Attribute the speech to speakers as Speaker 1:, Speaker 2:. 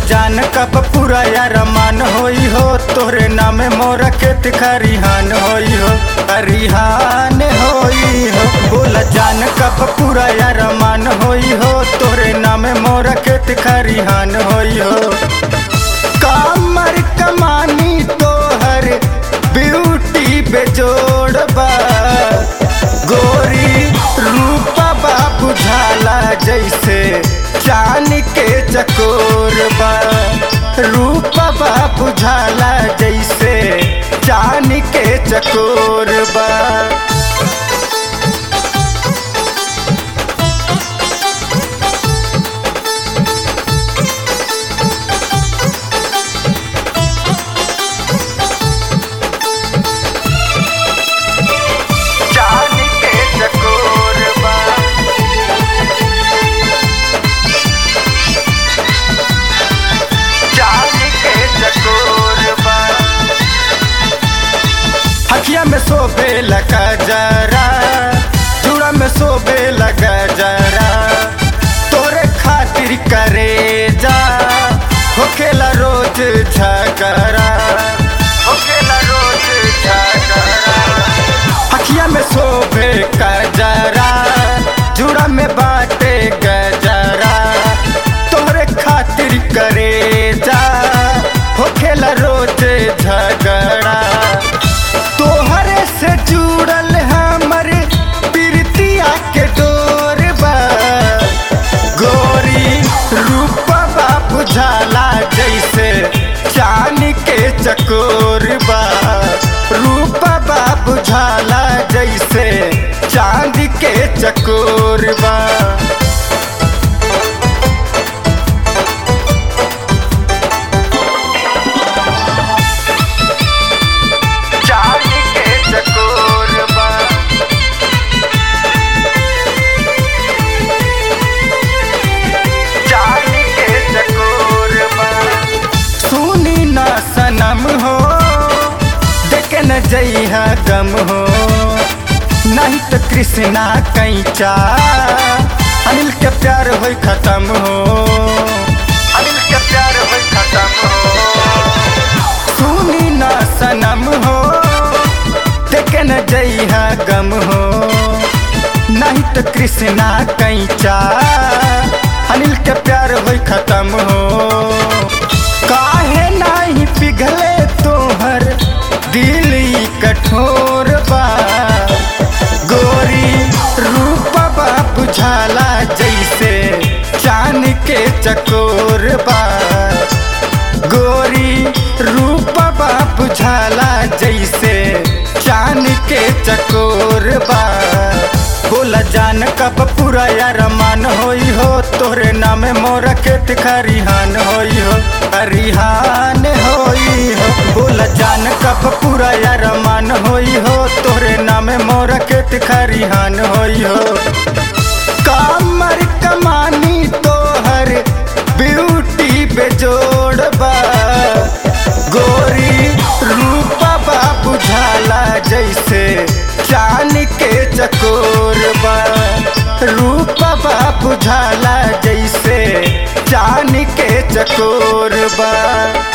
Speaker 1: जान कब पूरा यार मान होई हो, तोरे नाम मोरा खेत खरिहान होई हो, खरिहान होई हो। बोला जान कब पूरा यार मान होई हो, तोरे नाम मोरा खेत खरिहान होई हो। कामर कमानी तोहर ब्यूटी बेजोड़ बा, गोरी रूपा बा बुझाला जैसे चांद के चकोर बा, रूपा बा बुझाला जैसे चांद के चकोर बा। हकिया में सोबे लगा जरा, चूड़ा में सोबे लगा जरा, तोरे खातिर करे जा होखेला रोज झगड़ा, होखेला रोज झगड़ा। हकिया में सोबे का जरा, चूड़ा में बाटे गजरा, तोरे खातिर करे जा होखेला रोज झगड़ा। तोहरे से जुड़ल हमर प्रीतिया के डोर बा, गोरी रूपा बा बुझाला जैसे चांद के चकोर बा, रूपा बा बुझाला जैसे चांद के चकोर बा। सनम हो देखे न जइहा गम हो, नहीं तो कृष्णा कैचा अनिल के प्यार होई खत्म हो, अनिल के प्यार होई खत्म हो। सुनी न सनम हो देखे न जइहा गम हो, नहीं तो कृष्णा कैचा अनिल के प्यार होई खत्म हो। काहे नहीं पिघले तोहर दिल कठोर बा, गोरी रूपा बा बुझाला जैसे चांद के चकोर बा, गोरी रूपा बा बुझाला जैसे चांद के चकोर बा। बोला जान कब पूरा यार मान होई हो, तोरे नाम मोरा खेत खरिहान होई हो, खरिहान होई हो। बोला जान कब पूरा यार मान होई हो, तोरे नाम मोरा खेत खरिहान होई हो। कामर कमानी तोहर ब्यूटी बेजोड़ बा, गोरी रूपा बा बुझाला जैसे चांद के चकोर बा, रूपा बा बुझाला जैसे चांद के चकोर बा।